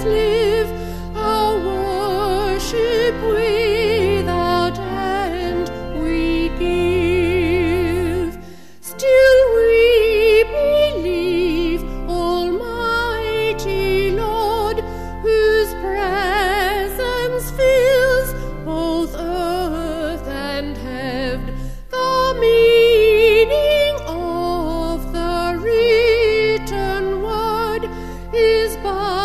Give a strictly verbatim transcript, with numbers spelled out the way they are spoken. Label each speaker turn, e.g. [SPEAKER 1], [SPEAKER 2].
[SPEAKER 1] live, our worship without end we give. Still we believe, Almighty Lord, whose presence fills both earth and heaven, the meaning of the written word is but